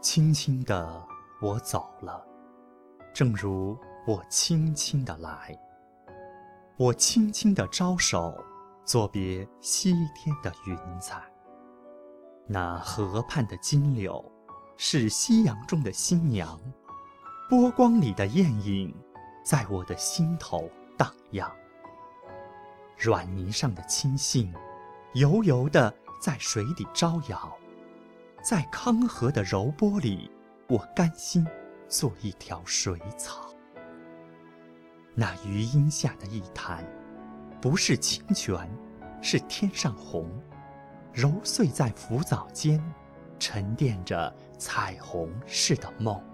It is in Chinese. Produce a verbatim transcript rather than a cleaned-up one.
轻轻地我走了，正如我轻轻地来。我轻轻地招手，作别西天的云彩。那河畔的金柳，是夕阳中的新娘，波光里的艳影，在我的心头荡漾。软泥上的青荇，油油地在水底招摇。在康河的柔波里，我甘心做一条水草。那余荫下的一潭，不是清泉，是天上虹，揉碎在浮藻间，沉淀着彩虹似的梦。